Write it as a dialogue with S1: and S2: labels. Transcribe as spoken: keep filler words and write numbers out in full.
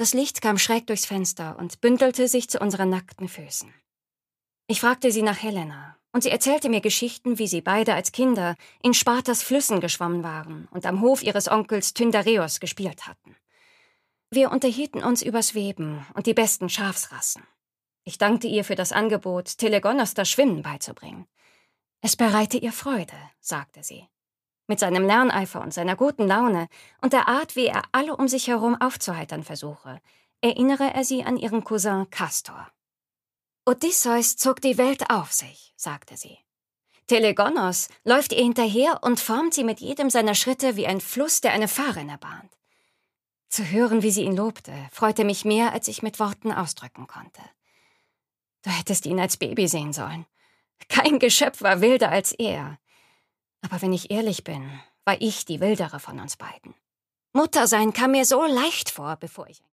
S1: Das Licht kam schräg durchs Fenster und bündelte sich zu unseren nackten Füßen. Ich fragte sie nach Helena, und sie erzählte mir Geschichten, wie sie beide als Kinder in Spartas Flüssen geschwommen waren und am Hof ihres Onkels Tyndareos gespielt hatten. Wir unterhielten uns übers Weben und die besten Schafsrassen. Ich dankte ihr für das Angebot, Telegonos das Schwimmen beizubringen. Es bereite ihr Freude, sagte sie. Mit seinem Lerneifer und seiner guten Laune und der Art, wie er alle um sich herum aufzuheitern versuche, erinnere er sie an ihren Cousin Kastor. Odysseus zog die Welt auf sich, sagte sie. Telegonos läuft ihr hinterher und formt sie mit jedem seiner Schritte wie ein Fluss, der eine Fahrrinne bahnt. Zu hören, wie sie ihn lobte, freute mich mehr, als ich mit Worten ausdrücken konnte. Du hättest ihn als Baby sehen sollen. Kein Geschöpf war wilder als er. Aber wenn ich ehrlich bin, war ich die wildere von uns beiden. Muttersein kam mir so leicht vor, bevor ich...